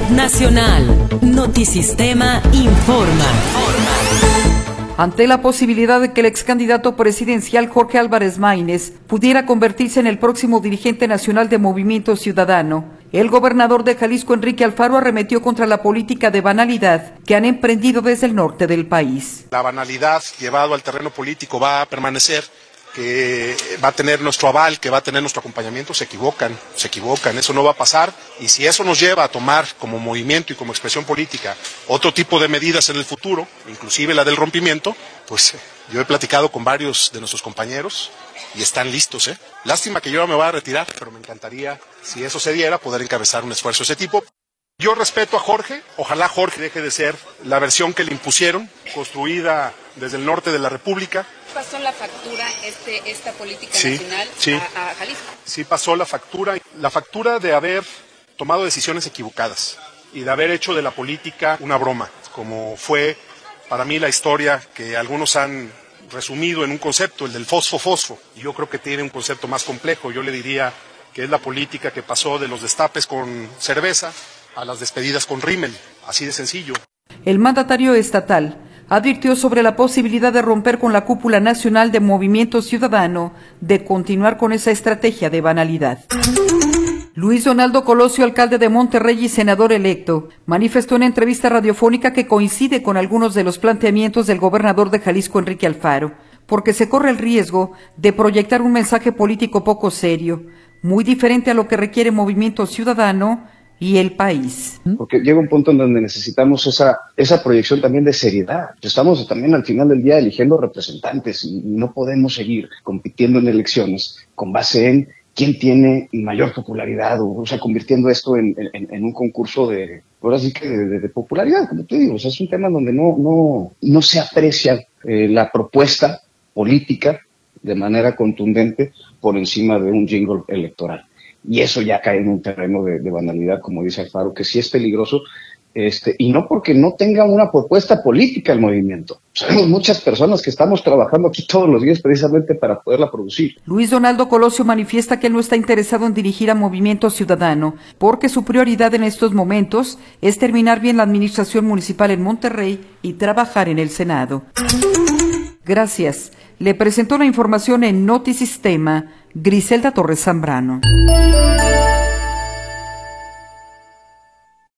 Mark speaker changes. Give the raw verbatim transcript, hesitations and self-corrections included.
Speaker 1: Nacional. Notisistema informa.
Speaker 2: Ante la posibilidad de que el ex candidato presidencial Jorge Álvarez Maínez pudiera convertirse en el próximo dirigente nacional de Movimiento Ciudadano, el gobernador de Jalisco, Enrique Alfaro, arremetió contra la política de banalidad que han emprendido desde el norte del país.
Speaker 3: La banalidad llevado al terreno político va a permanecer, que va a tener nuestro aval, que va a tener nuestro acompañamiento. Se equivocan, se equivocan, eso no va a pasar, y si eso nos lleva a tomar como movimiento y como expresión política otro tipo de medidas en el futuro, inclusive la del rompimiento, pues yo he platicado con varios de nuestros compañeros y están listos, ¿eh? Lástima que yo me vaya a retirar, pero me encantaría, si eso se diera, poder encabezar un esfuerzo de ese tipo. Yo respeto a Jorge, ojalá Jorge deje de ser la versión que le impusieron, construida desde el norte de la República.
Speaker 4: ¿Pasó la factura este, esta política
Speaker 3: sí,
Speaker 4: nacional
Speaker 3: sí,
Speaker 4: a, a Jalisco?
Speaker 3: Sí, pasó la factura, la factura de haber tomado decisiones equivocadas y de haber hecho de la política una broma, como fue para mí la historia que algunos han resumido en un concepto, el del fosfo-fosfo. Yo creo que tiene un concepto más complejo, yo le diría que es la política que pasó de los destapes con cerveza a las despedidas con rímel, así de sencillo.
Speaker 2: El mandatario estatal advirtió sobre la posibilidad de romper con la cúpula nacional de Movimiento Ciudadano, de continuar con esa estrategia de banalidad. Luis Donaldo Colosio, alcalde de Monterrey y senador electo, manifestó en entrevista radiofónica que coincide con algunos de los planteamientos del gobernador de Jalisco, Enrique Alfaro, porque se corre el riesgo de proyectar un mensaje político poco serio, muy diferente a lo que requiere Movimiento Ciudadano y el país.
Speaker 5: Porque llega un punto en donde necesitamos esa esa proyección también de seriedad. Estamos también al final del día eligiendo representantes y no podemos seguir compitiendo en elecciones con base en quién tiene mayor popularidad, o, o sea, convirtiendo esto en, en, en un concurso de, ahora sí que de, de, de popularidad, como te digo. O sea, es un tema donde no, no, no se aprecia eh, la propuesta política de manera contundente por encima de un jingle electoral. Y eso ya cae en un terreno de, de banalidad, como dice Alfaro, que sí es peligroso, este, y no porque no tenga una propuesta política el movimiento. Sabemos muchas personas que estamos trabajando aquí todos los días precisamente para poderla producir.
Speaker 2: Luis Donaldo Colosio manifiesta que él no está interesado en dirigir a Movimiento Ciudadano, porque su prioridad en estos momentos es terminar bien la administración municipal en Monterrey y trabajar en el Senado. Gracias. Le presentó la información en Notisistema Griselda Torres Zambrano.